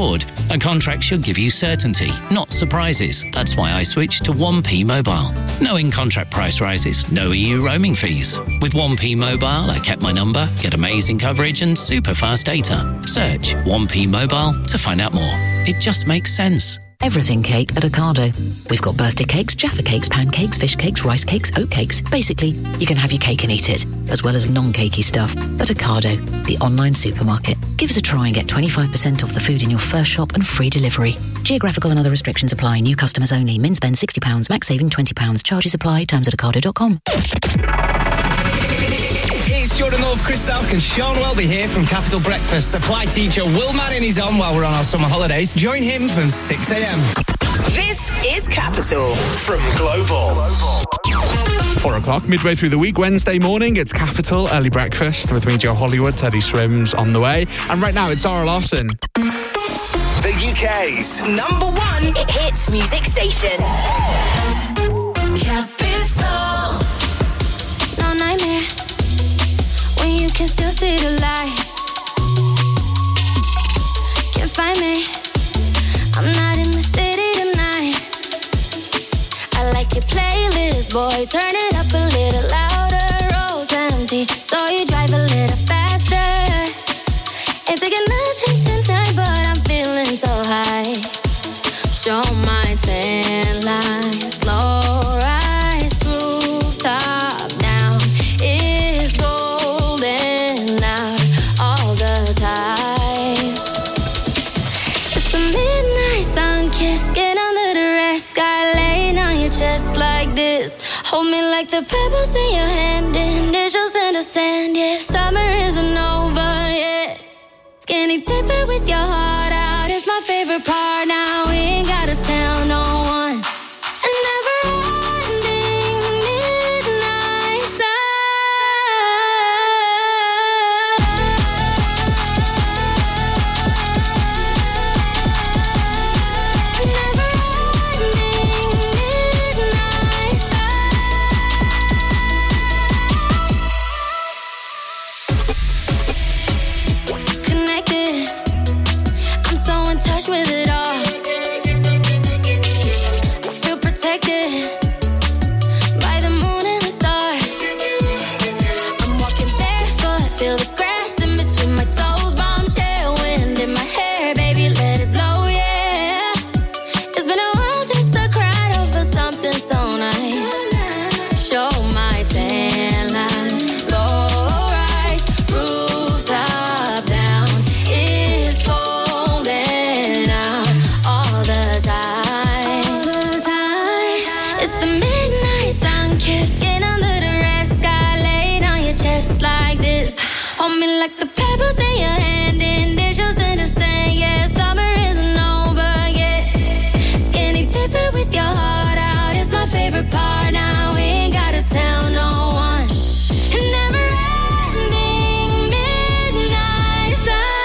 abroad, a contract should give you certainty, not surprises. That's why I switched to 1P Mobile. No in-contract price rises, no EU roaming fees. With 1P Mobile, I kept my number, get amazing coverage and super fast data. Search 1P Mobile to find out more. It just makes sense. Everything cake at Ocado. We've got birthday cakes, Jaffa cakes, pancakes, fish cakes, rice cakes, oat cakes. Basically, you can have your cake and eat it, as well as non-cakey stuff. At Ocado, the online supermarket. Give us a try and get 25% off the food in your first shop and free delivery. Geographical and other restrictions apply. New customers only. Min spend £60, max saving £20. Charges apply. Terms at ocado.com. It's Jordan Love, Chris Stark and Sean Welby here from Capital Breakfast. Supply teacher Will Manning is on while we're on our summer holidays. Join him from 6 a.m. This is Capital from Global. 4 o'clock, midway through the week, Wednesday morning, it's Capital Early Breakfast with me, Joe Hollywood, Teddy Swims on the way. And right now, it's Zara Larson. The UK's #1 hits music station. Capital. No nightmare when you can still see the light. Can't find me, I'm not in the city tonight. I like your playlist, boy, turn it up a little louder. Roads empty, so you drive a little faster. Ain't thinking nothing tonight, but I'm feeling so high. Show my tan lines, slow rise, rooftop down. It's golden out all the time. It's the midnight sun kiss, get under the red sky, laying on your chest like this. Hold me like the pebbles in your hand, initials in the sand. Yeah, summer isn't over yet. Skinny dipping with your heart out is my favorite part. Now we ain't gotta tell no one. A never-ending midnight connected. I'm so in touch with it all. I feel protected by the moon and the stars. I'm walking barefoot, feel the grass in between my toes. Bombshell wind in my hair, baby, let it blow, yeah. It's been a while since I cried over something so nice. Show my tan lines, low rise, rooftop down. It's golden out all the time. It's the midnight sun kiss, get under the red sky, laid on your chest like this. Hold me like the pebbles in your hand, initials in the sand. Yeah, summer isn't over yet. Skinny dipping with your heart out is my favorite part. Now we ain't gotta tell no one. Never-ending midnight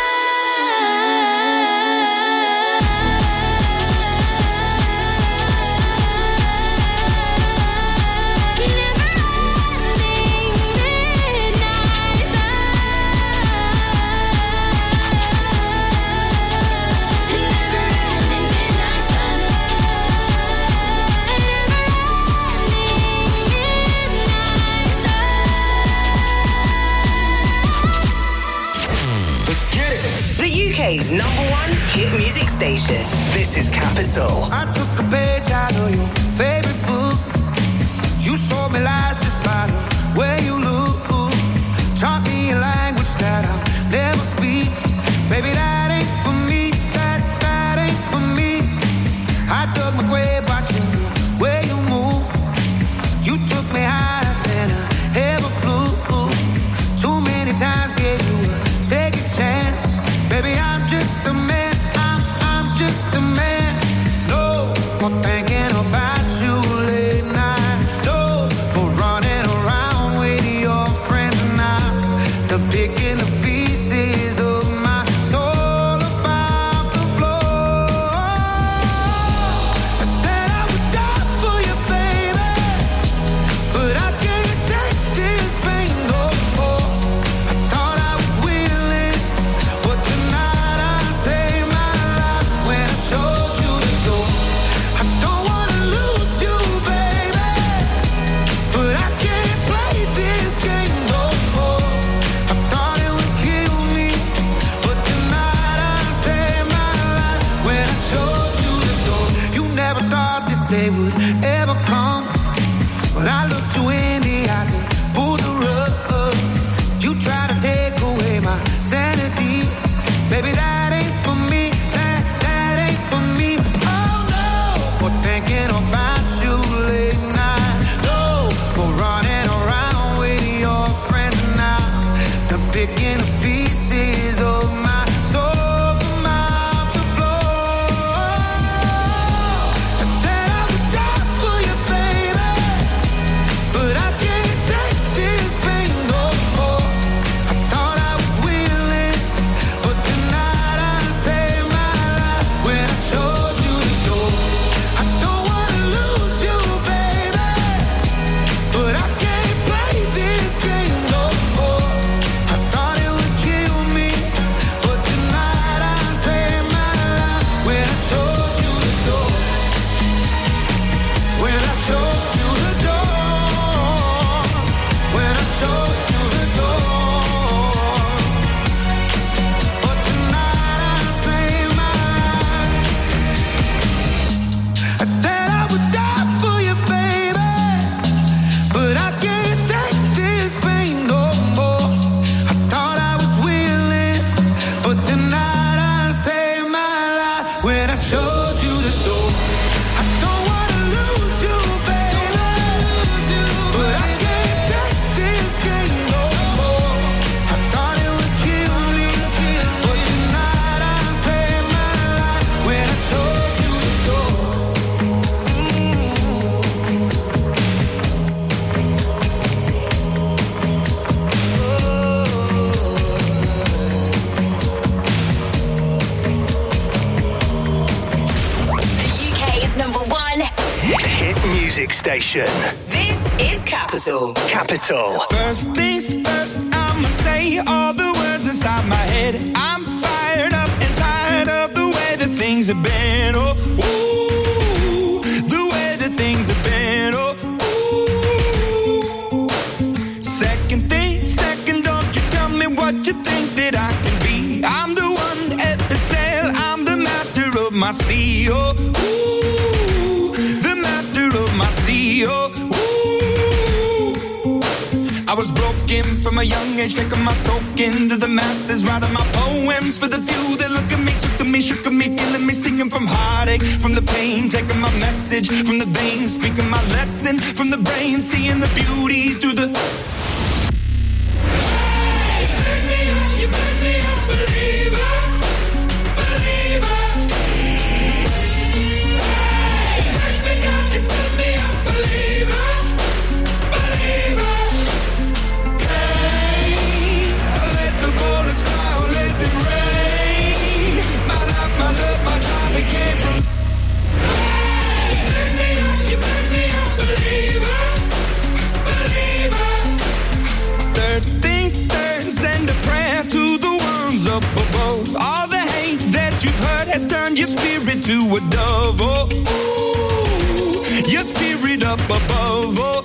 Let's get it. The UK's #1 hit music station. This is Capital. I took a page out of your favorite book. You sold me lies just by the way you look. Taught me a language that I'll never speak. Baby, that ain't for me. That ain't for me. I dug my grave watching the way you move. You took me higher than I ever flew. Too many times gave you a second chance. Baby, I'm just a man. I'm just a man. No more thinking about you late night. No more they would ever come. But I looked you in the eyes and pulled the rug. You try to take away my sanity. Baby, that ain't for me. That ain't for me. Oh no, for thinking about you late night. No, for running around with your friends now. I'm picking the pieces of my soul from out the floor. I said I would die for you, baby, but I can't take this pain no more. I thought I was willing, but tonight I saved my life when I showed you the door. I don't wanna lose you, baby, but I can't play this game no more. I thought it would kill me, but tonight I saved my life when I showed you the door. When I showed you the door. When I showed you the door. But tonight I saved my life. I said I would die for you, baby, but I can't take this pain no more. I thought I was willing, but tonight I saved my life when I showed you the door. I don't wanna lose you, baby, but I can't take this game no more. I thought it would kill me, but tonight I saved my life when I showed you the door. The UK's number one. Hit music station. This is Capital. Capital. First things first, I'ma say all the words inside my head. I'm fired up and tired of the way that things have been. Oh, ooh, the way that things have been. Oh, ooh. Second, don't you tell me what you think that I can be. I'm the one at the sail, I'm the master of my sea. Oh, ooh, the master of my sea. Oh, ooh. I was broken from a young age, taking my soak into the masses, writing my poems for the few that look at me, took to me, shook at me, feeling me, singing from heartache, from the pain, taking my message from the veins, speaking my lesson from the brain, seeing the beauty through the. You burn me up, believer, believer. Hey, burn me down, you burn me up, believer, believer. Hey, let the bullets fly, let them rain. My life, my love, my time, it came from. Hey, burn me up, you burn me up, believer, believer. Third things third, send a prayer to the ones up above. All the hate that you've heard has turned your spirit to a dove. Oh, ooh, your spirit up above. Oh,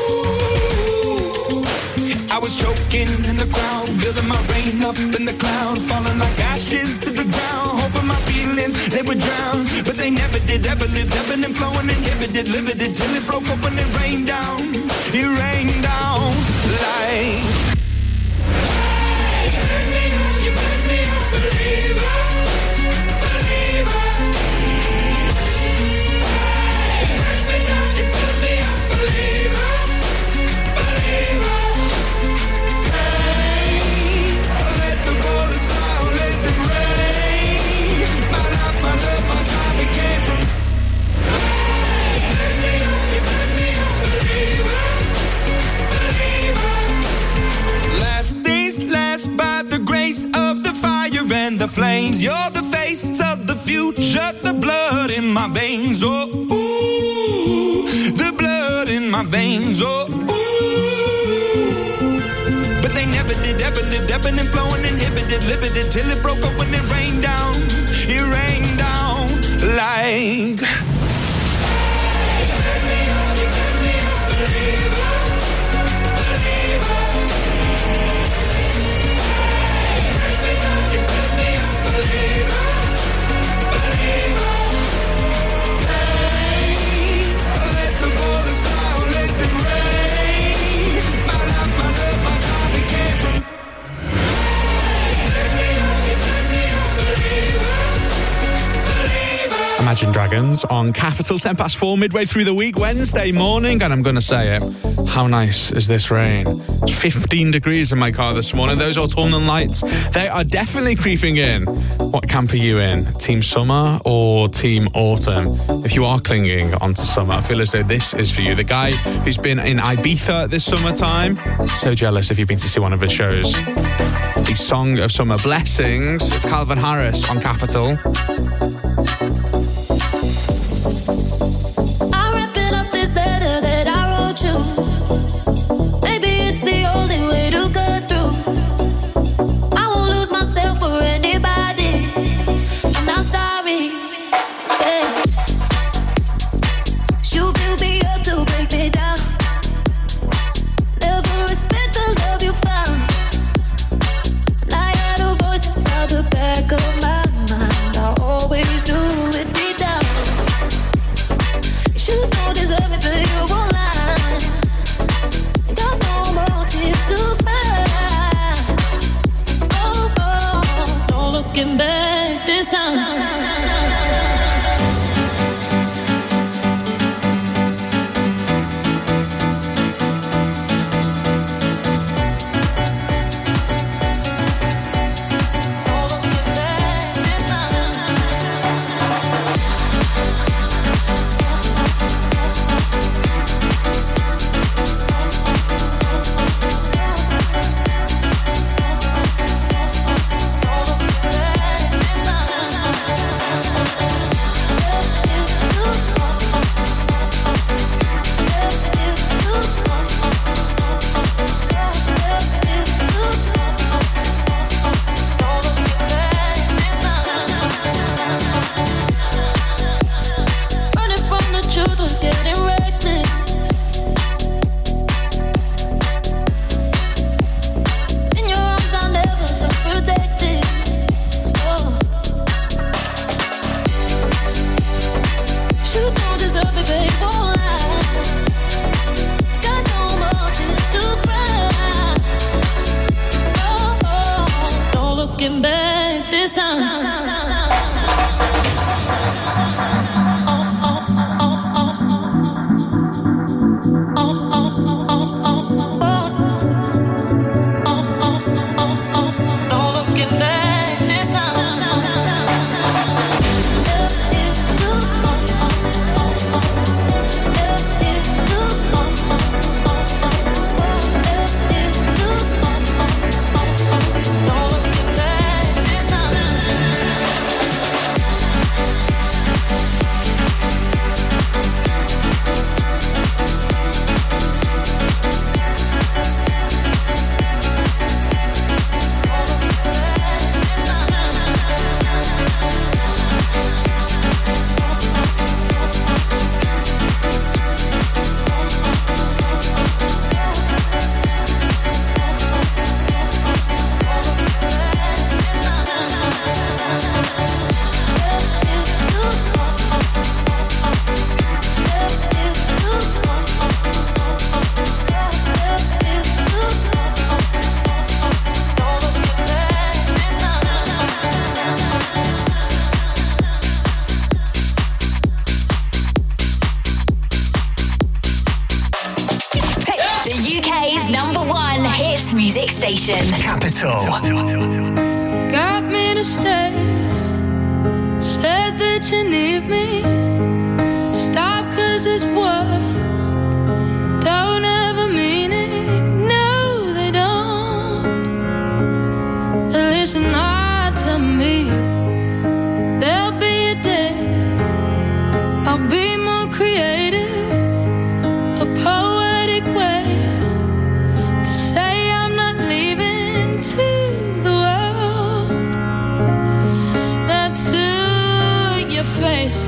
ooh. I was choking in the crowd, building my rain up in the cloud, falling like ashes to the ground, hoping my feelings, they would drown. But they never did, ever lived, ebbing and flowing, inhibited, limited, till it broke open and rained down. It rained down like. You burn me up, believer, believer. Hey, burn me down, you burn me up, believer, believer. Hey, let the bullets fly, let them rain. My life, my love, my time, it came from. Hey, burn me up, you burn me up, believer, believer. Last things last, by the grace of the fire and the flames. You're the face of the future, the blood in my veins. Oh, ooh, the blood in my veins. Oh, ooh. But they never did, ever lived, ebbing and flowing, inhibited, limited, till it broke up when it rained down. It rained down like. Hey, burn me up, you burn me up, believer, believer. Hey, burn me down, you burn me up, believer, believer. Hey, Imagine Dragons on Capital, 4:10 midway through the week, Wednesday morning, and I'm going to say it. How nice is this rain? It's 15 degrees in my car this morning. Those autumnal lights, they are definitely creeping in. What camp are you in? Team summer or team autumn? If you are clinging onto summer, I feel as though this is for you. The guy who's been in Ibiza this summertime, so jealous if you've been to see one of his shows. The Song of Summer Blessings. It's Calvin Harris on Capital. I'm wrapping up this letter that I wrote you. Maybe it's the only way to get through. I won't lose myself for anybody. I'm not sorry. Yeah. You build me up to break me down. Never respect the love you found. I had a voice inside the back of my mind. I always knew it deep down. You don't deserve it, but you won't lie. Got no more tears to cry. Oh, oh, no looking back this time. Capital. Got me to stay. Said that you need me. Stop 'cause it's words don't ever mean it. No, they don't. Listen hard to me. There'll be a day I'll be more creative, a poetic way to say I'm not leaving to the world. Not to your face.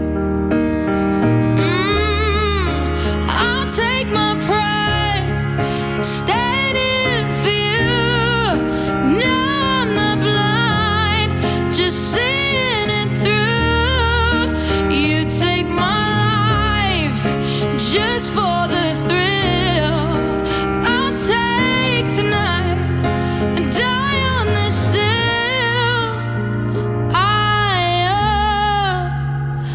I'll take my pride, stand in for you. No, I'm not blind, just seeing it through. You take my life just for the thrill. I'll take tonight and die on this hill.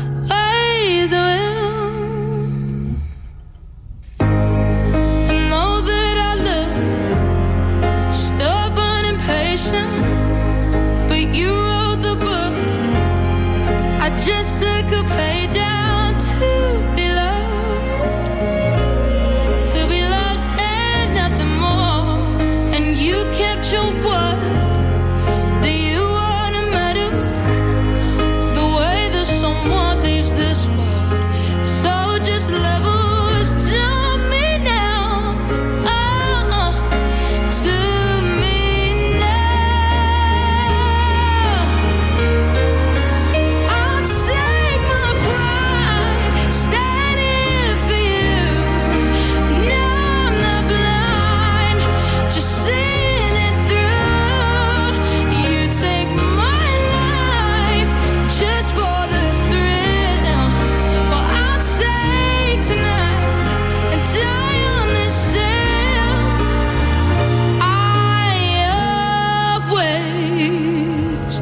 I just took a page out to be loved and nothing more. And you kept your word. Do you wanna matter? The way that someone leaves this world. So just levels to me now. To me now. I'll take my pride, standing for you. No, I'm not blind, just seeing it through. You take my life just for the thrill. Well, I'll take tonight and die on this hill. I always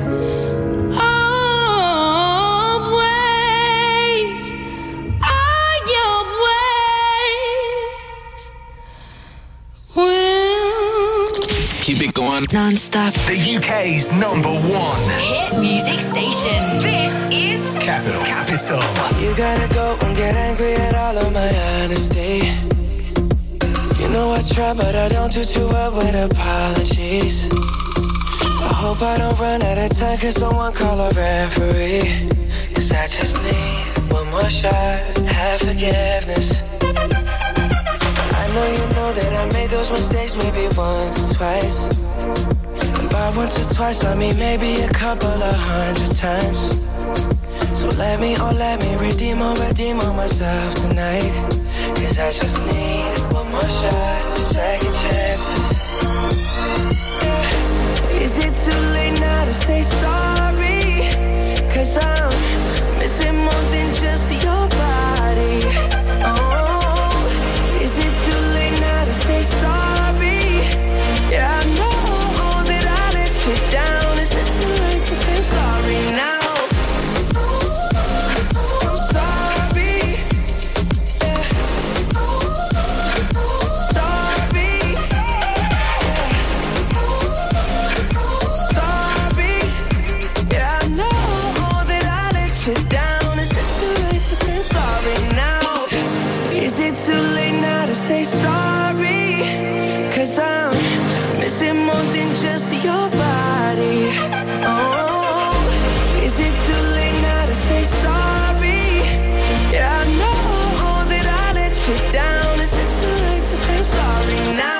will. Keep it going. Non-stop. The UK's number one. Hit music station. This is Capital. You gotta go and get angry at all of my honesty. You know I try, but I don't do too well with apologies. I hope I don't run out of time, cause someone call a referee. Cause I just need one more shot, have forgiveness. I know you know that I made those mistakes maybe once or twice. And by once or twice I mean maybe a couple of 100 times. So let me redeem on myself tonight. Cause I just need one more shot, second chances. Yeah. Is it too late now to say sorry? Cause I'm missing more than just your body. Oh, is it too late now to say sorry? Yeah, I know that I let you down. Is it too late to say I'm sorry now? Say sorry, cause I'm missing more than just your body. Oh, is it too late now to say sorry? Yeah, I know that I let you down. Is it too late to say I'm sorry now?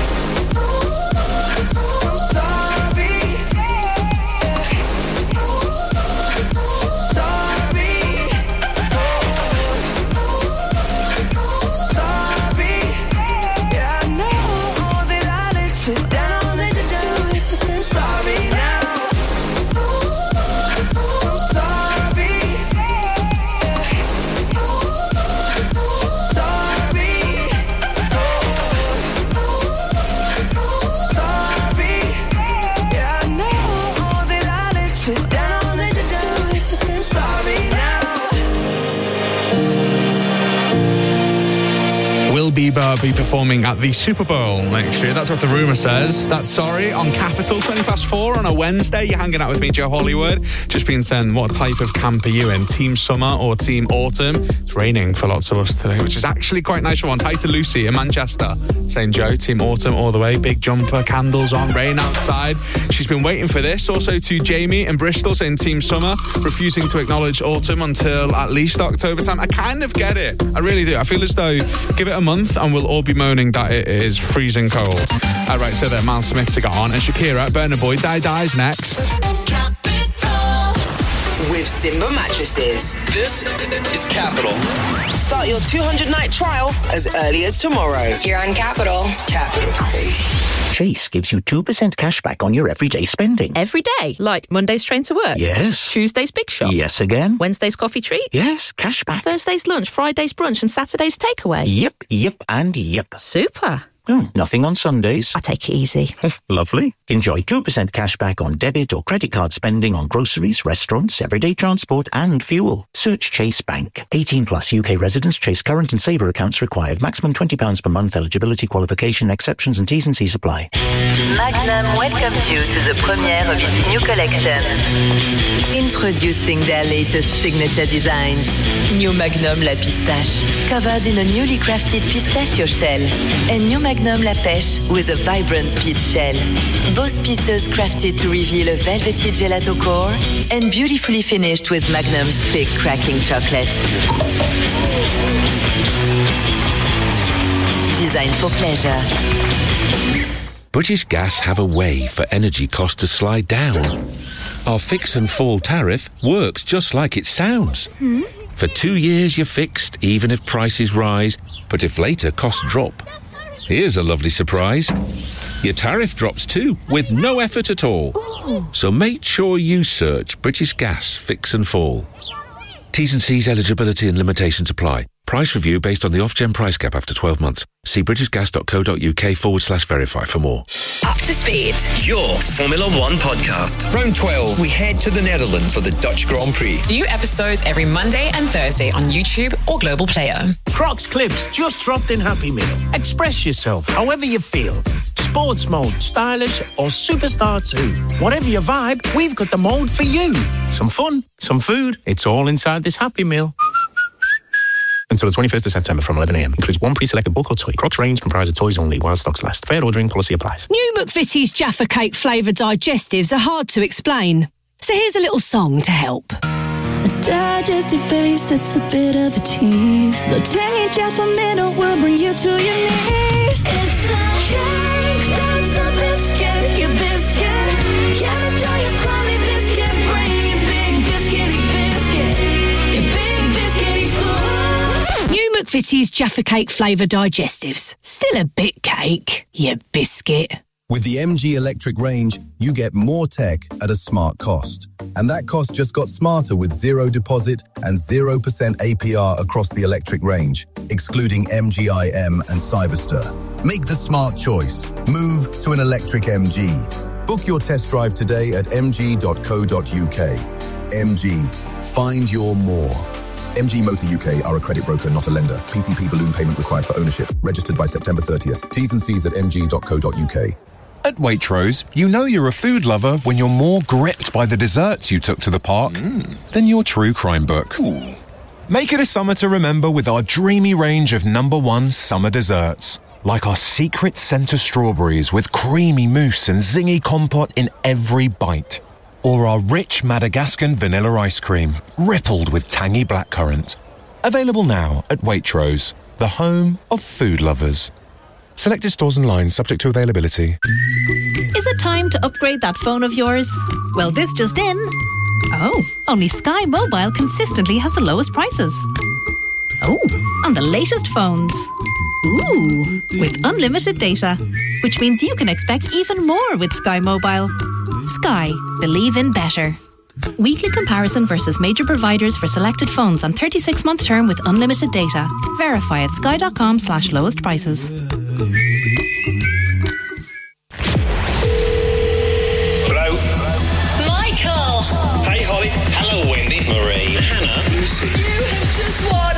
Bieber be performing at the Super Bowl next year. That's what the rumour says. That's Sorry on Capital, 4:20 on a Wednesday. You're hanging out with me, Joe Hollywood. Just been saying, what type of camp are you in? Team Summer or Team Autumn? It's raining for lots of us today, which is actually quite nice for once. Hi to Lucy in Manchester, saying, Joe, Team Autumn all the way. Big jumper, candles on, rain outside. She's been waiting for this. Also to Jamie in Bristol, saying Team Summer, refusing to acknowledge autumn until at least October time. I kind of get it. I really do. I feel as though give it a month and we'll all be moaning that it is freezing cold. All right, so there, Miles Smith to get on. And Shakira, Burna Boy, Dies next. With Simba Mattresses. This is Capital. Start your 200-night trial as early as tomorrow. You're on Capital. Chase gives you 2% cash back on your everyday spending. Every day? Like Monday's train to work? Yes. Tuesday's big shop? Yes again. Wednesday's coffee treat? Yes, cash back. Thursday's lunch, Friday's brunch and Saturday's takeaway? Yep, and yep. Super. Nothing on Sundays. I take it easy. Lovely. Enjoy 2% cash back on debit or credit card spending on groceries, restaurants, everyday transport and fuel. Search Chase Bank. 18 plus UK residents. Chase current and saver accounts required. Maximum £20 per month. Eligibility, qualification, exceptions and T's and C's apply. Magnum welcomes you to the premiere of its new collection. Introducing their latest signature designs. New Magnum La Pistache, covered in a newly crafted pistachio shell. And New Magnum La Pêche with a vibrant peach shell. Both pieces crafted to reveal a velvety gelato core and beautifully finished with Magnum's thick cracking chocolate. Designed for pleasure. British Gas have a way for energy costs to slide down. Our fix and fall tariff works just like it sounds. For 2 years you're fixed, even if prices rise, but if later costs drop. Here's a lovely surprise. Your tariff drops too, with no effort at all. Ooh. So make sure you search British Gas Fix and Fall. T's and C's, eligibility and limitations apply. Price review based on the Ofgem price cap after 12 months. See britishgas.co.uk/verify for more. Up to speed. Your Formula One podcast. Round 12, we head to the Netherlands for the Dutch Grand Prix. New episodes every Monday and Thursday on YouTube or Global Player. Crocs Clips just dropped in Happy Meal. Express yourself however you feel. Sports mode, stylish or superstar too. Whatever your vibe, we've got the mode for you. Some fun, some food, it's all inside this Happy Meal. Until the 21st of September from 11 a.m. Includes one pre-selected book or toy. Crocs range comprises toys only while stocks last. Fair ordering policy applies. New McVitie's Jaffa Cake flavoured digestives are hard to explain. So here's a little song to help. A digestive base that's a bit of a tease. The tangy Jaffa Middle will bring you to your knees. It's a cake that's a biscuit, your biscuit. Canada, your crummy biscuit. Bring your big biscuity biscuit. Your big biscuity food. New McVitie's Jaffa Cake flavour digestives. Still a bit cake, you biscuit. With the MG electric range, you get more tech at a smart cost. And that cost just got smarter with zero deposit and 0% APR across the electric range, excluding MG-IM and Cyberster. Make the smart choice. Move to an electric MG. Book your test drive today at mg.co.uk. MG. Find your more. MG Motor UK are a credit broker, not a lender. PCP balloon payment required for ownership. Registered by September 30th. T's and C's at mg.co.uk. At Waitrose, you know you're a food lover when you're more gripped by the desserts you took to the park than your true crime book. Ooh. Make it a summer to remember with our dreamy range of #1 summer desserts. Like our secret centre strawberries with creamy mousse and zingy compote in every bite. Or our rich Madagascan vanilla ice cream, rippled with tangy blackcurrant. Available now at Waitrose, the home of food lovers. Selected stores and lines subject to availability. Is it time to upgrade that phone of yours? Well, this just in. Oh, only Sky Mobile consistently has the lowest prices. Oh, on the latest phones. Ooh, with unlimited data, which means you can expect even more with Sky Mobile. Sky, believe in better. Weekly comparison versus major providers for selected phones on 36-month term with unlimited data. Verify at sky.com/lowest prices. Hello. Michael. Hey, Holly. Hello, Wendy. Marie. Hannah. Lucy. You have just won.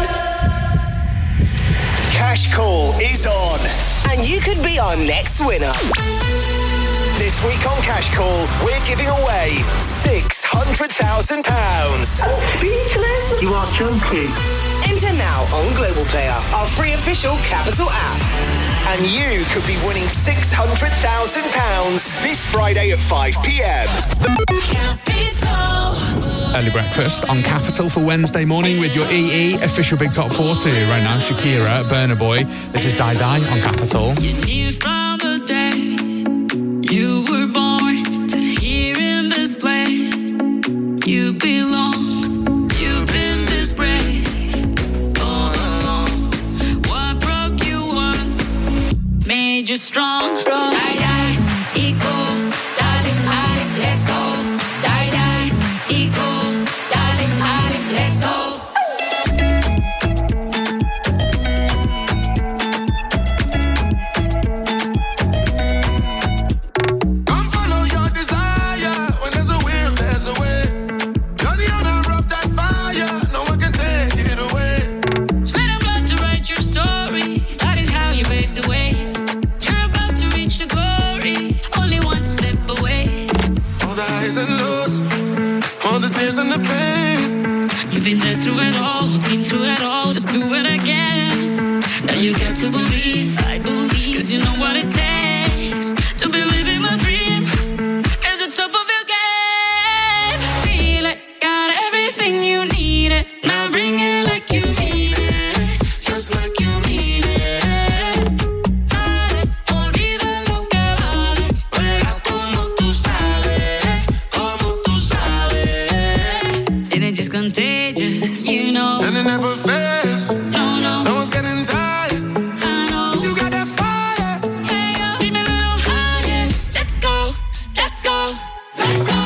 Cash Call is on. And you could be our next winner. This week on Cash Call, we're giving away £600,000. Speechless. You are joking. Enter now on Global Player, our free official Capital app. And you could be winning £600,000 this Friday at 5 p.m. Capital. Early breakfast on Capital for Wednesday morning with your EE official Big Top 40 right now. Shakira, Burna Boy. This is Die Die on Capital. You knew from the day you were born that here in this place you belong. You've been this brave all along. What broke you once made you strong. Die, die, equal, darling, darling, let's go. Die, die, equal, darling, darling, let's go. When there's a will, there's a way. You're the owner of that fire. No one You've been there through it all, been through it all, just do it again. Now you got to believe, I believe, cause you know what it takes to be living my dream at the top of your game. Feel it, got everything you need it. Now bring it like you need it, just like you need it. Dale, olvida lo que vale, juega como tú sabes, como tú sabes. And it's just contagious, you know. And it never fails. No, no. No one's getting tired. I know. You got that fire. Hey, yo, give me a little higher. Let's go, let's go, let's go.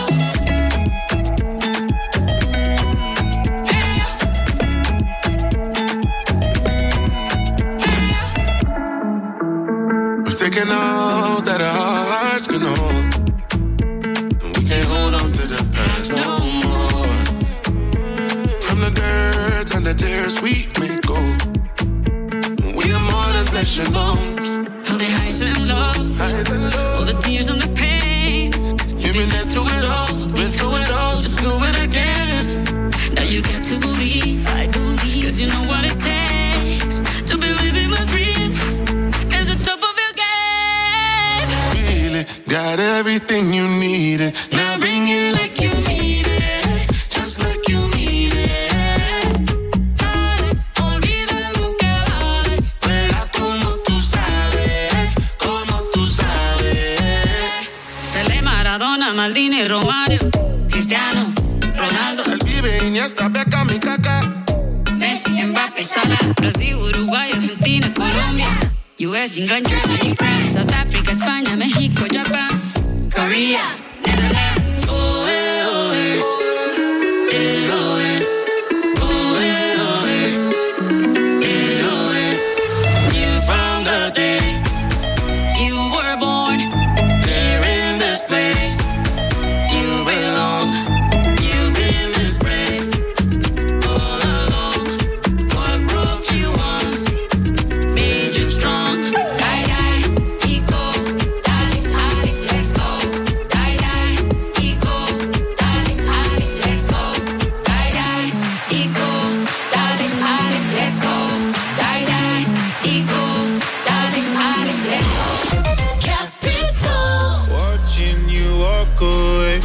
We've taken all that our hearts can hold, and we can't hold on to the past no more. From the dirt and the tears we make gold, and we are more than flesh and bones. All the highs and lows, all the tears and the pain. You've been there through it all, been through it all, just do it again. Now you got to believe, I believe, cause you know what it takes to be living my dream at the top of your game. Feel it, got everything you needed. Now bring it like you need it, just like you need it. Dale, olvida lo que vale, juega como tú sabes, como tú sabes. Pelé, Maradona, Maldini, Romario, Cristiano, Ronaldo, El Vive, Iniesta, Beckham y Kaká. Messi, Mbappé, Salah, Brasil, Uruguay, Argentina, Colombia, US, England, Germany, France, South Africa, España, México, Japan, Korea, Netherlands. Oh, eh, oh, eh. Eh, oh, eh. Oh, eh, oh, eh. Eh, oh, eh. You from the day you were born, Here in this place, you belong. you've been disgraced all along. What broke you once Made you strong. Die, die, ego, dale, ale, let's go. Die, die, ego, dale, ale, let's go. Die, die, ego, dale, ale, let's go. Die, die, ego, dale, ale, let's go. Capital. Watching you walk away,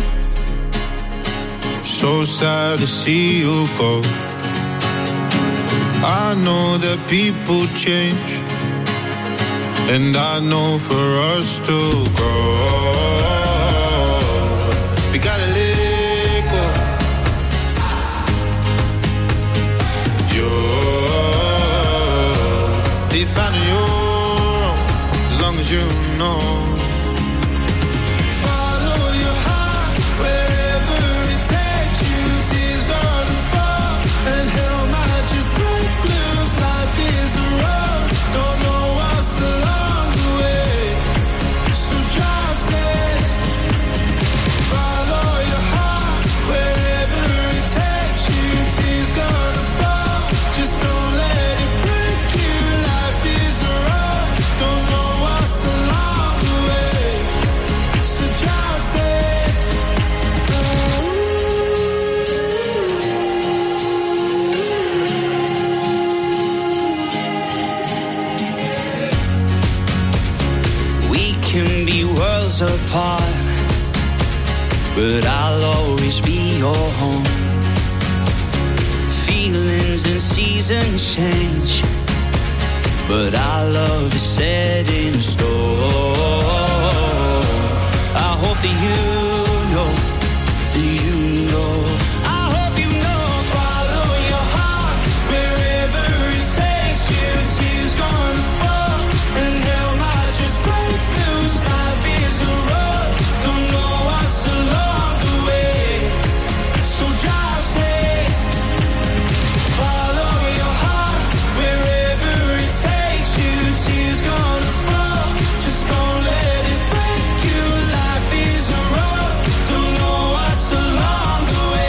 so sad to see you go. I know that people change, and I know for us to grow, we gotta let go. You're defining your own, as long as you know. Follow your heart wherever it takes you. Tears gonna fall and hell might just break loose. Life is a road, don't know what's along the way, so drive safe. Follow your heart wherever it takes you. Tears gonna fall, just don't let it break you. Life is a road, don't know what's along the way, so drive safe. We can be worlds apart, but I'll always be your home. Feelings and seasons change, but our love is set in stone. I hope that you know, I hope you know. Follow your heart wherever it takes you. Tears gonna fall and hell might just break loose. Life is a road, don't know what's along the way, so drive safe. Follow your heart wherever it takes you. Tears gonna fall, just don't let it break you. Life is a road, don't know what's along the way.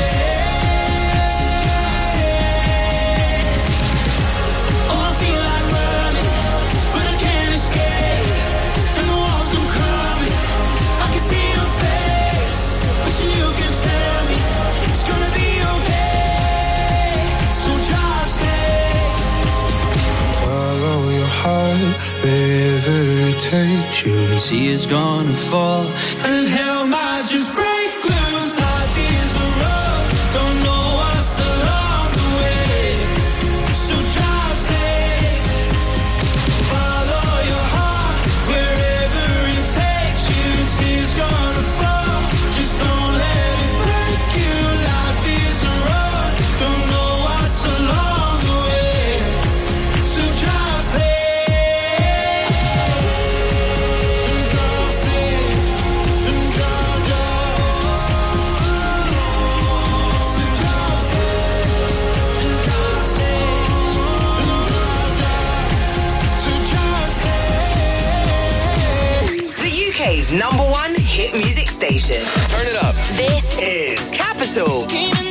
takes you, tears gonna fall, and hell might just break loose. Life is a road, don't know what's along the way, so drive safe, follow your heart wherever it takes you. Tears gonna fall, just don't let it break you. Life is a road, don't know what's along the way, so drive safe. UK's #1 hit music station. Turn it up. This is Capital.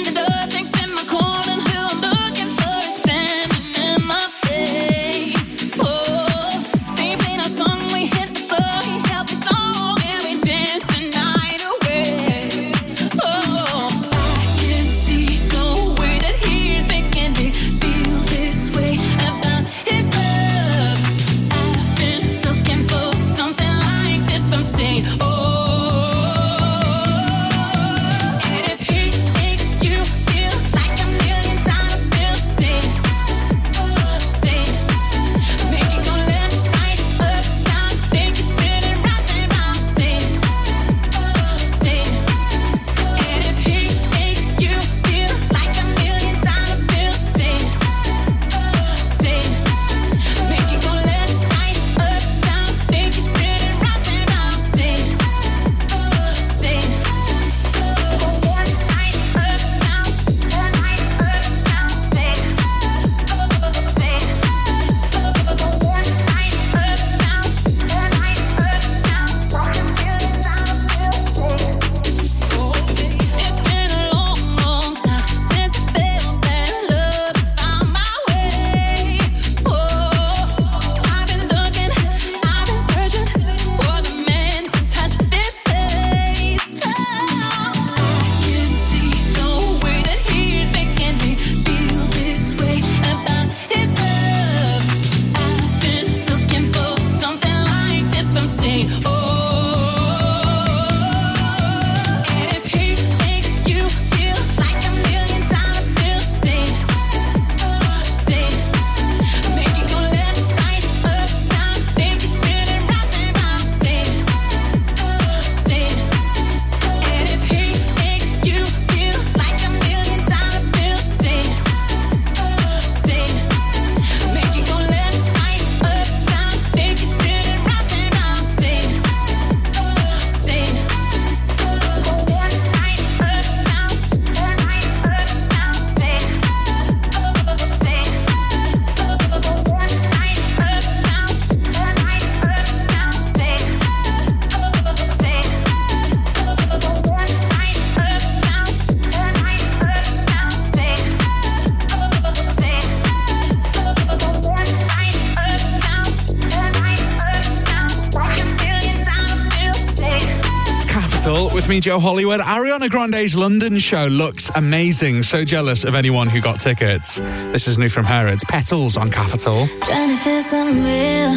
With me, Joe Hollywood. Ariana Grande's London show looks amazing. So jealous of anyone who got tickets. This is new from her. It's Petals on Capital. Trying to feel something real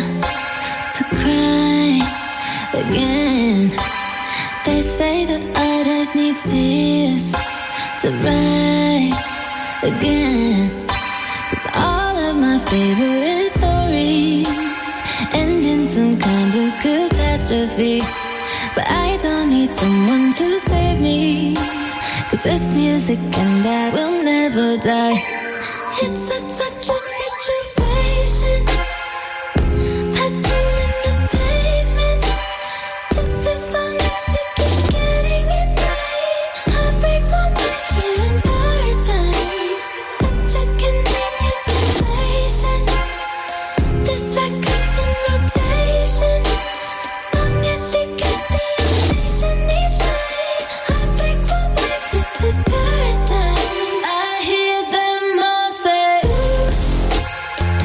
to cry again. They say that artists need tears to write again. 'Cause all of my favorite stories end in some kind of catastrophe. But I don't need someone to save me, 'cause this music and I will never die. It's such a situation. Pedal in the pavement. Just as long as she keeps getting it right. Heartbreak won't make it in paradise. It's such a convenient relation. This record in rotation. Long as she gets the ovation each night. Heartbreak won't make this is paradise. I hear them all say, ooh.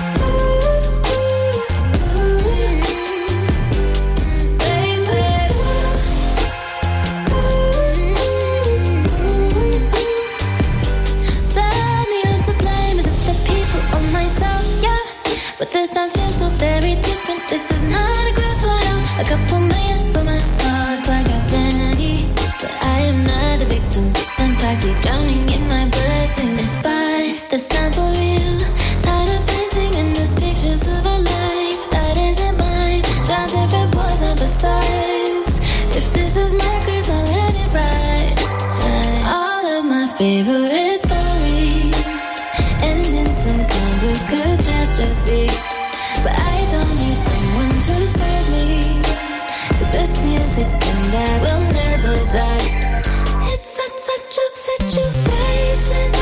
this time for real. Tired of dancing in these pictures of a life that isn't mine. Try different points and besides, if this is my curse, I'll let it ride. All of my favorite stories end in some kind of catastrophe. But I don't need someone to save me, 'cause this music and I will never die. It's such a situation.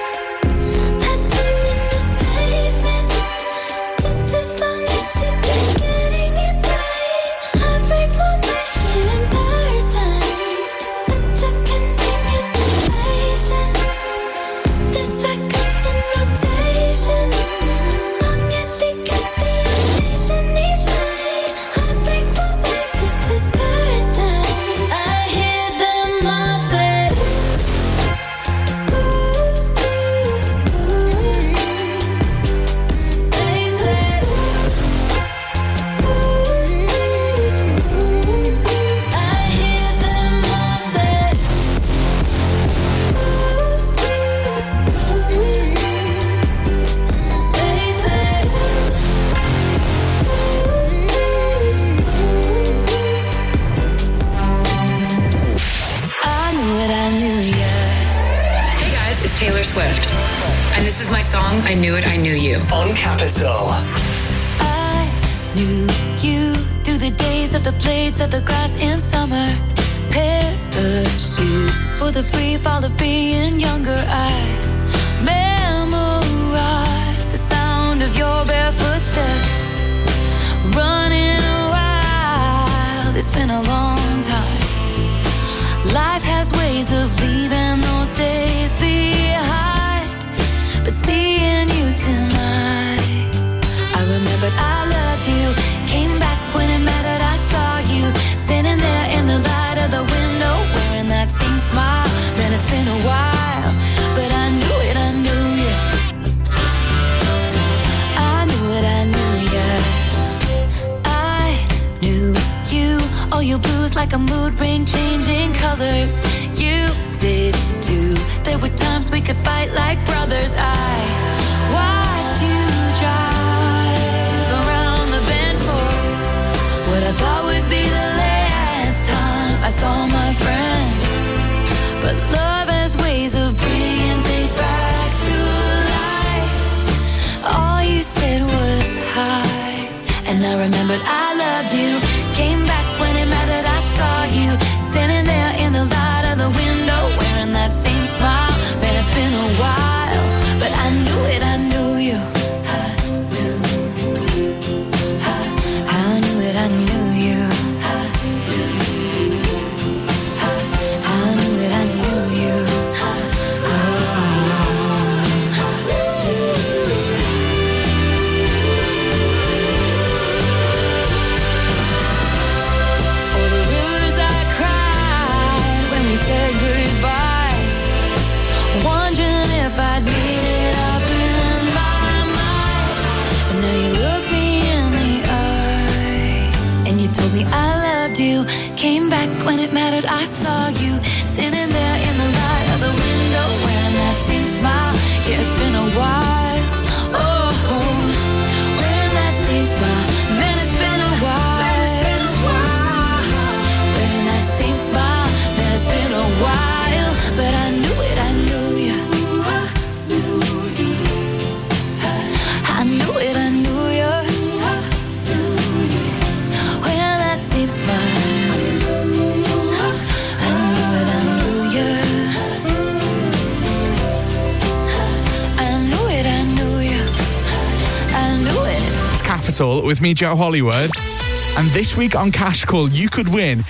Atom in the pavement. Just as long as you keep getting it right. Heartbreak won't be here in paradise. Such a convenient temptation. This record in rotation. Long as she gets the attention each night. Heartbreak won't make this is paradise. I hear them all say. Hey guys, it's Taylor Swift. And this is my song, I Knew It, I Knew You. On Capital. I knew you through the days of the blades of the grass in summer. Parachutes for the free fall of being younger. I memorized the sound of your barefoot steps. Running wild, it's been a long time. Life has ways of leaving those days behind. But seeing you tonight, I remembered I loved you. Came back when it mattered, I saw you standing there in the light of the window, wearing that same smile. Man, it's been a while, but I knew it, I knew you. I knew it, I knew you. I knew you. Oh, your blues like a mood ring, changing colors. You did too. There were times we could fight like brothers. I watched you drive around the bend for what I thought would be the last time I saw my friend. But love has ways of bringing things back to life. All you said was hi, and I remembered I loved you. Came back when it mattered, I saw you standing there in the light of the window, wearing that same smile. Man, it's been a while, but I knew it, I knew you. I knew it, I knew you. I knew it, I knew you. Said goodbye, wondering if I'd made it up in my mind. But now you look me in the eye, and you told me I loved you. Came back when it mattered, I saw you standing there in the light of the window, wearing that same smile. Yeah, it's been a while. Oh, wearing that same smile. Man, it's been a while. Wearing that same smile. It's been a while, but I knew it, I knew you. I knew it, I knew you. Well, that same smile. I knew it, I knew you. I knew it, I knew you. I knew it. It's Capital with me, Joe Hollywood. And this week on Cash Call, you could win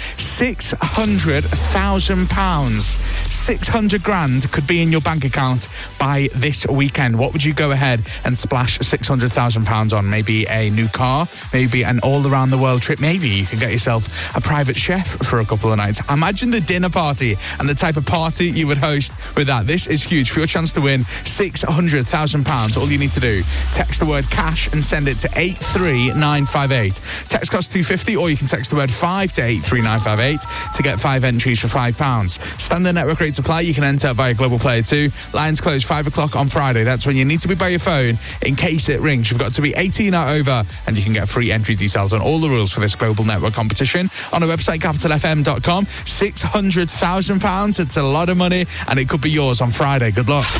£600,000. 600 grand could be in your bank account by this weekend. What would you go ahead and splash £600,000 on? Maybe a new car, maybe an all-around-the-world trip. Maybe you could get yourself a private chef for a couple of nights. Imagine the dinner party and the type of party you would host with that. This is huge. For your chance to win £600,000, all you need to do, text the word cash and send it to 83958. Text costs £2.50, or you can text the word 5 to 83958 to get 5 entries for £5. Standard network create to play. You can enter via Global Player 2. Lines close 5 o'clock on Friday. That's when you need to be by your phone in case it rings. You've got to be 18 or over, and you can get free entry details on all the rules for this Global Network competition on our website, capitalfm.com. £600,000. It's a lot of money, and it could be yours on Friday. Good luck.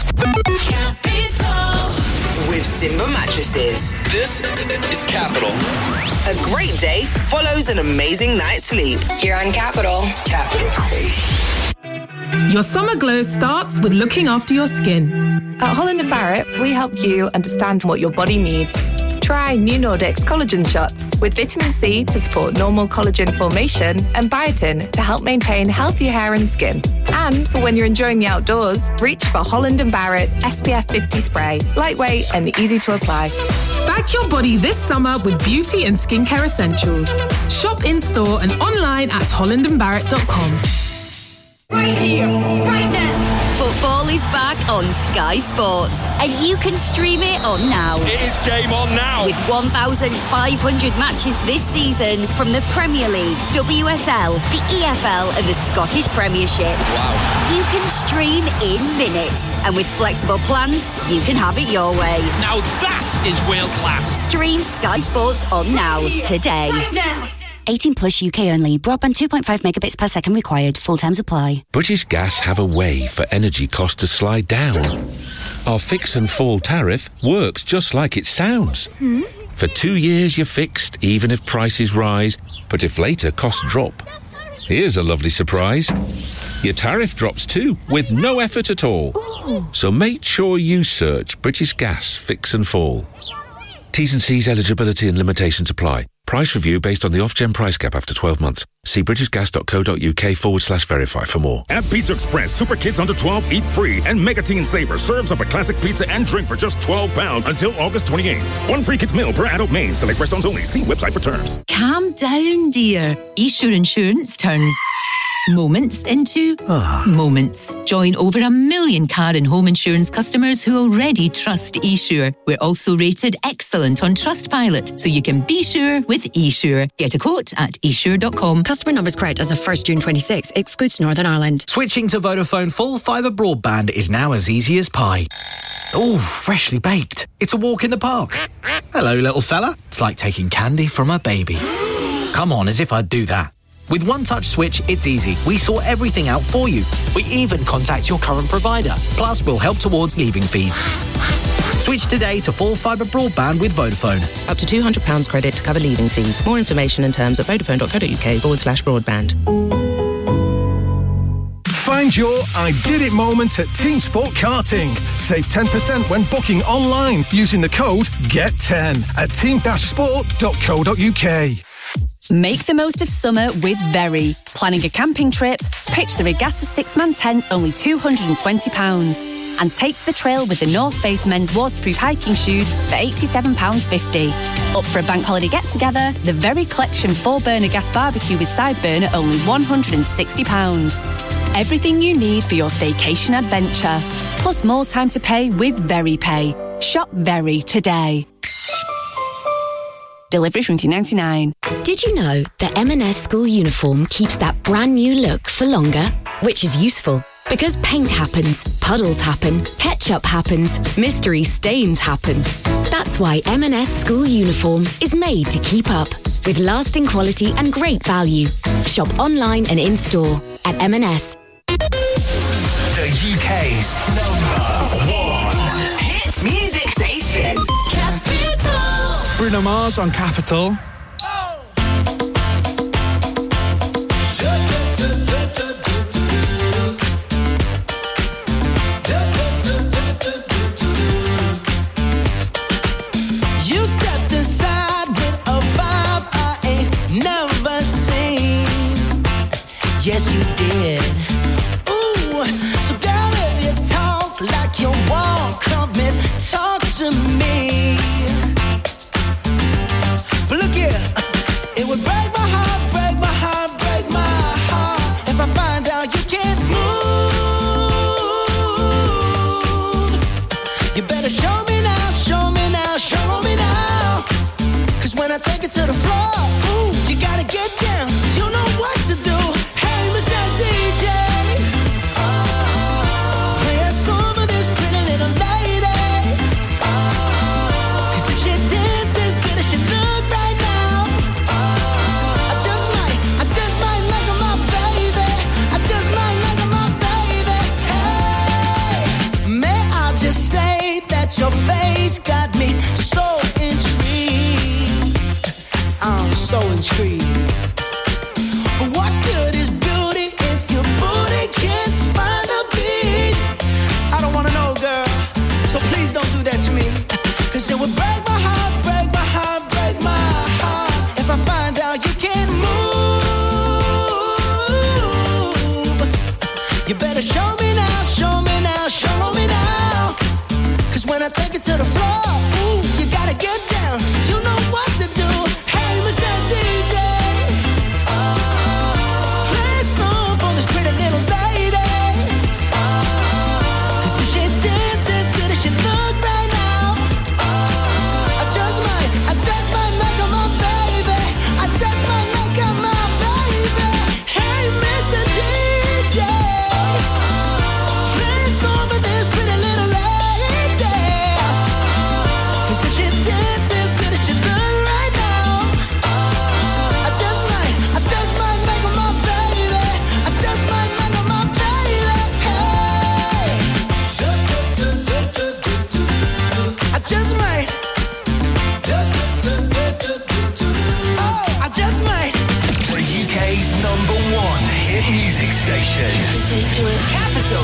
With Simba Mattresses. This is Capital. A great day follows an amazing night's sleep. You're on Capital. Your summer glow starts with looking after your skin. At Holland & Barrett, we help you understand what your body needs. Try New Nordics collagen shots with vitamin C to support normal collagen formation and biotin to help maintain healthy hair and skin. And for when you're enjoying the outdoors, reach for Holland & Barrett SPF 50 spray. Lightweight and easy to apply. Back your body this summer with beauty and skincare essentials. Shop in-store and online at hollandandbarrett.com. Right here, right now. Football is back on Sky Sports, and you can stream it on now. It is game on now. With 1,500 matches this season from the Premier League, WSL, the EFL, and the Scottish Premiership. Wow. You can stream in minutes, and with flexible plans, you can have it your way. Now that is world class. Stream Sky Sports on now, today. Right now. 18 plus UK only. Broadband 2.5 megabits per second required. Full terms apply. British Gas have a way for energy costs to slide down. Our fix and fall tariff works just like it sounds. For 2 years you're fixed, even if prices rise, but if later costs drop. Here's a lovely surprise. Your tariff drops too, with no effort at all. Ooh. So make sure you search British Gas Fix and Fall. T's and C's, eligibility and limitations apply. Price review based on the off-gen price cap after 12 months. See britishgas.co.uk/verify for more. At Pizza Express, Super Kids under 12 eat free, and Mega Teen Saver serves up a classic pizza and drink for just £12 until August 28th. One free kids meal per adult main. Select restaurants only. See website for terms. Calm down, dear. eSure Insurance turns moments into moments. Join over 1 million car and home insurance customers who already trust eSure. We're also rated excellent on Trustpilot, so you can be sure with eSure. Get a quote at esure.com. Customer numbers correct as of 1st June 26. Excludes Northern Ireland. Switching to Vodafone full fibre broadband is now as easy as pie. Oh, freshly baked. It's a walk in the park. Hello, little fella. It's like taking candy from a baby. Come on, as if I'd do that. With One Touch Switch, it's easy. We sort everything out for you. We even contact your current provider. Plus, we'll help towards leaving fees. Switch today to full fibre broadband with Vodafone. Up to £200 credit to cover leaving fees. More information and terms at vodafone.co.uk/broadband. Find your I Did It moment at Team Sport Karting. Save 10% when booking online using the code GET10 at team-sport.co.uk. Make the most of summer with Very. Planning a camping trip? Pitch the Regatta 6-man tent, only £220. And take to the trail with the North Face men's waterproof hiking shoes for £87.50. Up for a bank holiday get-together? The Very Collection 4-burner gas barbecue with side burner, only £160. Everything you need for your staycation adventure. Plus more time to pay with Very Pay. Shop Very today. Delivery from $2.99. Did you know that M&S school uniform keeps that brand new look for longer? Which is useful, because paint happens, puddles happen, ketchup happens, mystery stains happen. That's why M&S school uniform is made to keep up, with lasting quality and great value. Shop online and in-store at M&S. The UK's #1 hit music station. Bruno Mars on Capital. You stepped inside with a vibe I ain't never seen. Yes, you did. Ooh, so girl, if you talk like you want, come and talk to me. But look here, your face got me so intrigued. I'm so intrigued. But what good is beauty if your booty can't find a beat? I don't wanna know, girl, so please don't do that to me. Cause it would break my heart, break my heart, break my heart if I find out you can't move. You better show me now, show me now, show me now. Cause when I take it to the floor, ooh, you gotta get down. You know what to do. Hey, Mr. DJ, play a song for this pretty little lady. Cause if she dances as good as she look right now, I just might make her my baby. I just might make her my baby. Hey, Mr. DJ, play a song for this pretty little lady. Cause if she dances as good as she look right now, I just might make her my baby. I just might make her my baby. Hey, I just might. Oh, I just might. The UK's #1 hit music station. Listen to it. Capital.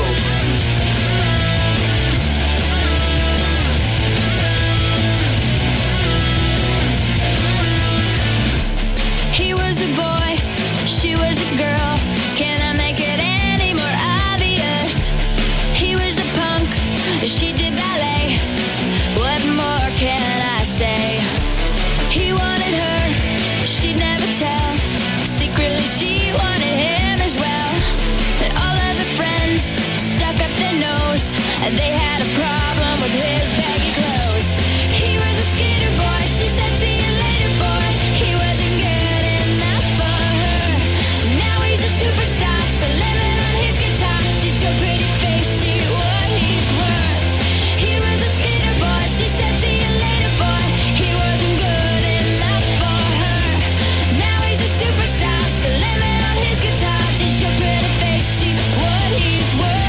He was a boy, she was a girl. Can I make it any more obvious? He was a punk, she did ballet. What more can I say? He wanted her, she'd never tell. Secretly she wanted him as well. And all of the friends stuck up their nose, and they had a problem with his baggy clothes. He was a skater boy, she said see you later boy. He wasn't good enough for her. Now he's a superstar, slamming on his guitar to show pretty face, see what he's worth. He was a skater boy, she said see you later boy. He wasn't good enough for her. Now he's a superstar, slamming on his guitar to show pretty face, see what he's worth.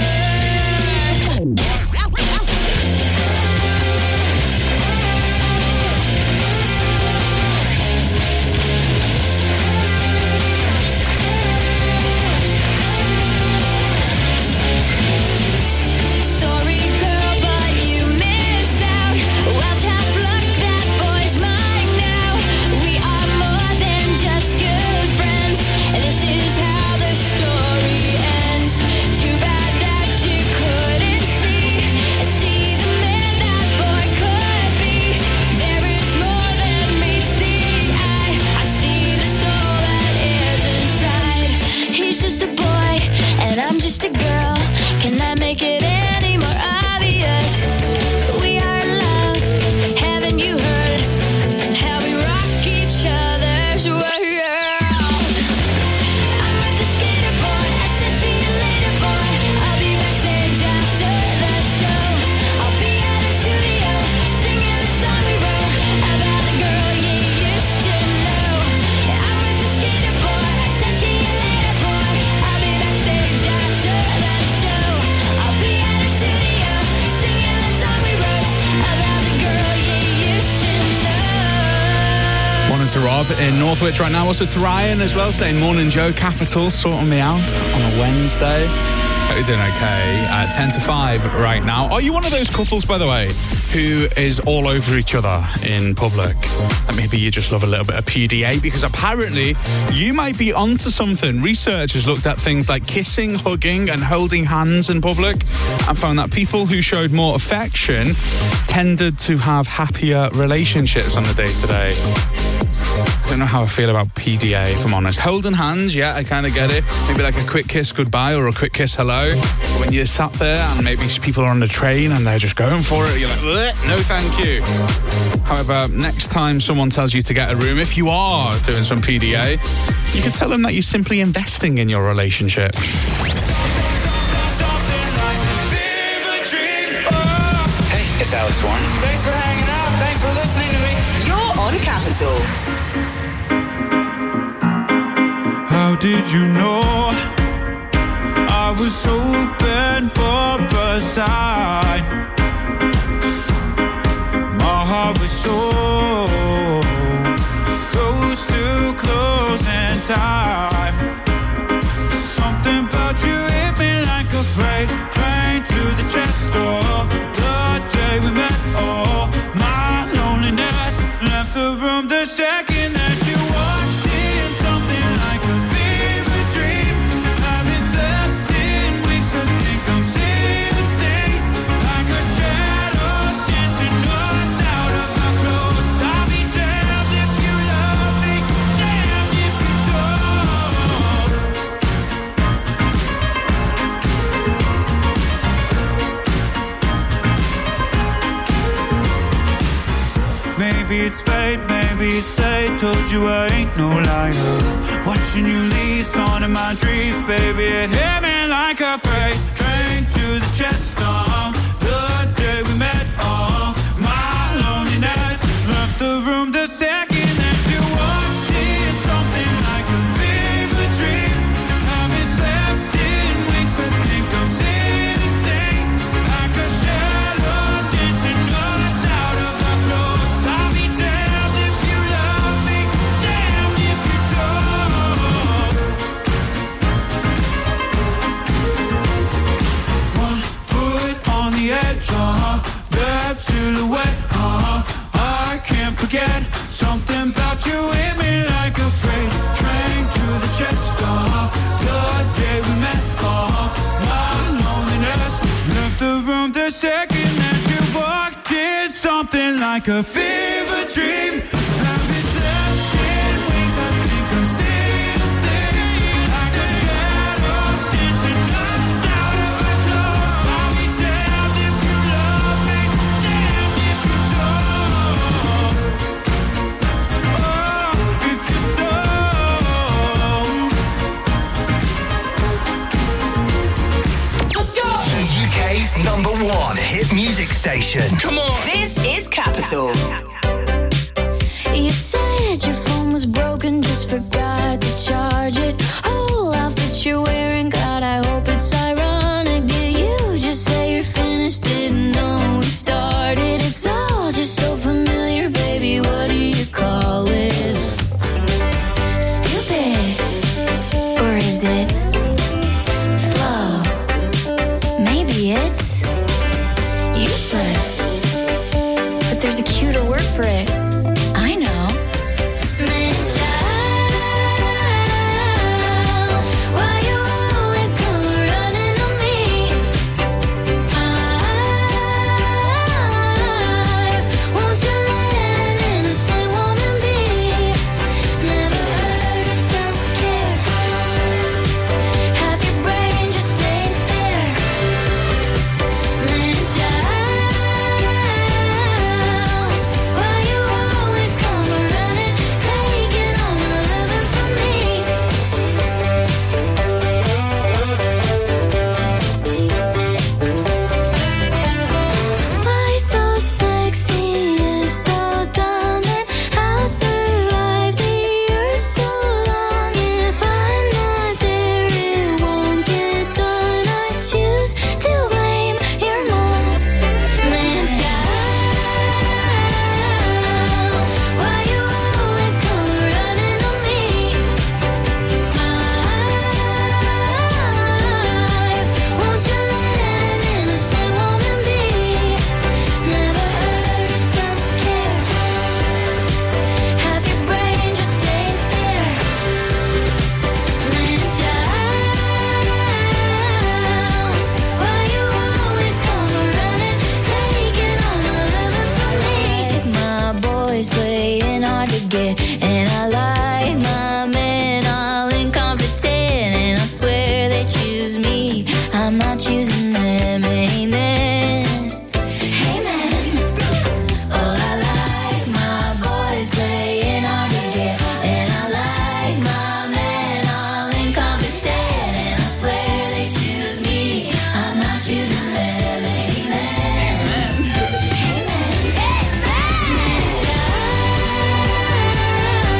Sorry girl, but you missed out. Well, tough luck, that boy's mine now. We are more than just good friends, and this is how the story ends. Too bad that you couldn't see the man that boy could be. There is more than meets the eye. I see the soul that is inside. He's just a boy, and I'm just a girl. Can I make it any more obvious? We are in love. Haven't you heard how we rock each other's world? I'm with the skater boy. I said see you later boy. I'll be backstage after the show. I'll be at the studio singing the song we wrote about the girl you used to know. I'm with the skater boy. I said see you later boy. I'll be backstage after the show. I'll be at the studio singing the song we wrote about the girl you used to know. Morning to Rob in Northwich right now. Also to Ryan as well, saying morning Joe, Capital, sorting me out on a Wednesday. Hope you're doing okay. 10 to 5 right now. Are you one of those couples, by the way, who is all over each other in public? And maybe you just love a little bit of PDA, because apparently you might be onto something. Research has looked at things like kissing, hugging and holding hands in public and found that people who showed more affection tended to have happier relationships on the day-to-day. I don't know how I feel about PDA, if I'm honest. Holding hands, yeah, I kind of get it. Maybe like a quick kiss goodbye or a quick kiss hello. But when you're sat there and maybe people are on the train and they're just going for it, you're like, no thank you. However, next time someone tells you to get a room, if you are doing some PDA, you can tell them that you're simply investing in your relationship. Hey, it's Alex Warren. Thanks for hanging out. Thanks for listening to me. You're on Capital. How did you know I was hoping for a sign? heart was so close to closing time. Something about you hit me like a freight train to the chest door. The day we met, oh, my loneliness left the room the second that you walked in. Something like a fever dream. Haven't slept in weeks, I think I'm seeing things like a shadows dancing us out of our clothes. I'll be damned if you love me, damned if you don't. Maybe it's fate, maybe it's fate. Told you I ain't no liar. Watching you leave, on in my dreams, baby. It hit me like a freight train to the chest. The day we met, my loneliness left the room the second that you walked in. Something like a fever dream. Haven't slept in weeks, I think I'm seeing things like a shadows dancing us out of our clothes. I'll be damned if you love me, damned if you don't. One foot on the edge, that silhouette, I can't forget. Something about you hit me like a freight train to the chest. The day we met, my loneliness left the room the second that you walked in. Something like a fever dream. Haven't slept in weeks, I think I'm seeing things like a shadows dancing us out of our clothes. I'll be damned if you love me, damned if you don't. Oh, if you don't. Let's go! The UK's #1 hit music station. Come on. This is Capital. You said your phone was broken, just forgot to charge it. Whole outfit you're wearing, God, I hope it's ironic. Did you just say you're finished? Didn't know we started. It's all just so familiar, baby. What do you call it? Stupid, or is it slow? Maybe it's useless, but there's a cuter word for it. I know. Man, child, why you always come running to me? Won't you let an innocent woman be? Never heard of self-care. Half your brain just ain't there. Man, child, why you always come running, taking all my loving from me? Why so sexy, you so dumb, and I'll survive the years so long. If I'm not there, it won't get done. I choose to blame your mom. Man, child, why you always come running to me? Won't you let an innocent woman be? Never heard of self-care. Half your brain just ain't there. Man, child, why you always come running, taking all my loving from me? My boys playing hard to get, and I like my men all incompetent, and I swear they choose me, I'm not choosing them. Amen. Amen. Oh, I like my boys playing hard to get, and I like my men all incompetent, and I swear they choose me, I'm not choosing them. Amen. Amen.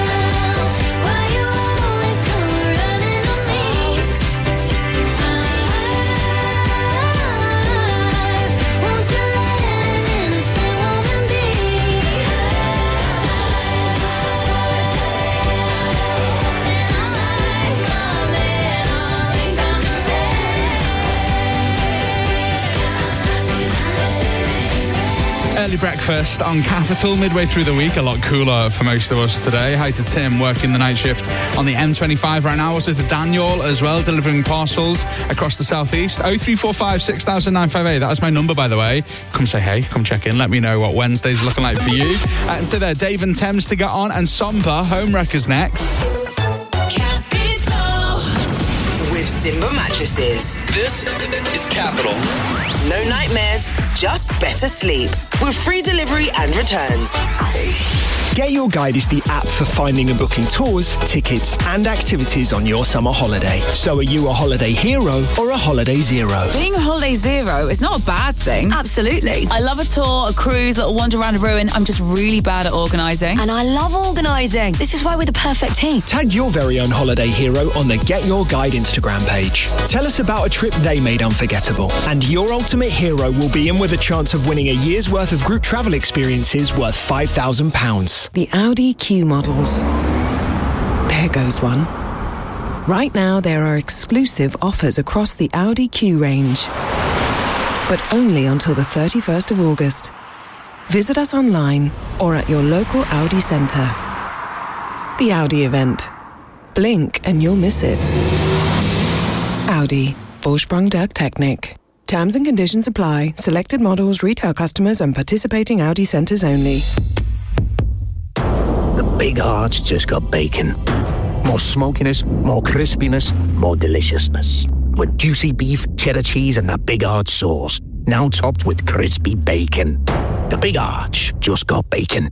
Early breakfast on Capital midway through the week. A lot cooler for most of us today. Hi to Tim working the night shift on the M25 right now. Also to Daniel as well, delivering parcels across the southeast. 0345 60958. That was my number, by the way. Come say hey, come check in. Let me know what Wednesday's looking like for you. And so there, Dave and Thames to get on, and Sompa, Homewreckers next. Capital. With Simba mattresses. This is Capital. No nightmares, just better sleep. With free delivery and returns. Get Your Guide is the app for finding and booking tours, tickets, and activities on your summer holiday. So are you a holiday hero or a holiday zero? Being a holiday zero is not a bad thing. Absolutely. I love a tour, a cruise, a little wander around a ruin. I'm just really bad at organising. And I love organising. This is why we're the perfect team. Tag your very own holiday hero on the Get Your Guide Instagram page. Tell us about a trip they made unforgettable. And your ultimate hero will be in with a chance of winning a year's worth of group travel experiences worth £5,000. The Audi Q models. There goes one. Right now, there are exclusive offers across the Audi Q range, but only until the 31st of August. Visit us online or at your local Audi centre. The Audi event. Blink and you'll miss it. Audi. Vorsprung der Technik. Terms and conditions apply. Selected models, retail customers and participating Audi centres only. The Big Heart's just got bacon. More smokiness, more crispiness, more deliciousness. With juicy beef, cheddar cheese and the Big Heart sauce. Now topped with crispy bacon. The Big Arch just got bacon.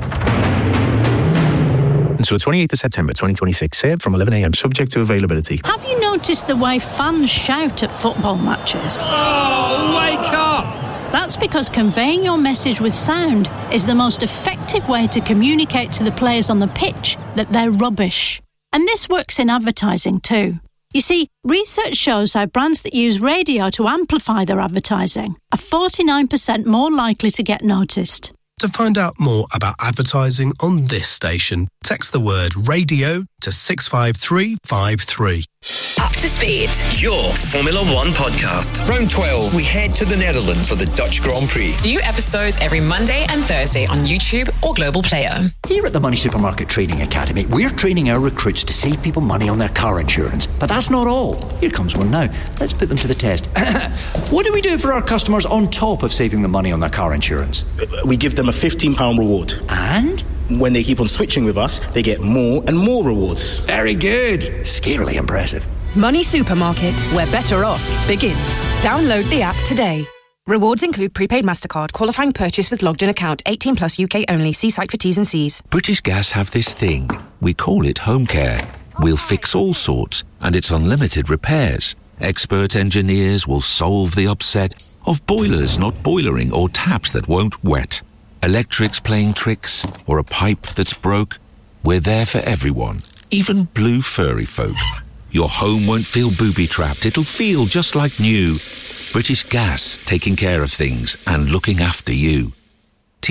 Until 28th of September 2026, served from 11 a.m, subject to availability. Have you noticed the way fans shout at football matches? Oh, wake up! That's because conveying your message with sound is the most effective way to communicate to the players on the pitch that they're rubbish. And this works in advertising too. You see, research shows how brands that use radio to amplify their advertising are 49% more likely to get noticed. To find out more about advertising on this station, text the word radio to 65353. Up to speed. Your Formula One podcast. Round 12, we head to the Netherlands for the Dutch Grand Prix. New episodes every Monday and Thursday on YouTube or Global Player. Here at the Money Supermarket Training Academy, we're training our recruits to save people money on their car insurance. But that's not all. Here comes one now. Let's put them to the test. What do we do for our customers on top of saving them money on their car insurance? We give them a £15 reward. And? When they keep on switching with us, they get more and more rewards. Very good. Scarily impressive. Money Supermarket, where better off begins. Download the app today. Rewards include prepaid MasterCard, qualifying purchase with logged in account, 18 plus UK only. See site for T's and C's. British Gas have this thing. We call it home care. We'll fix all sorts, and it's unlimited repairs. Expert engineers will solve the upset of boilers not boilering or taps that won't wet. Electrics playing tricks, or a pipe that's broke. We're there for everyone, even blue furry folk. Your home won't feel booby-trapped. It'll feel just like new. British Gas, taking care of things and looking after you.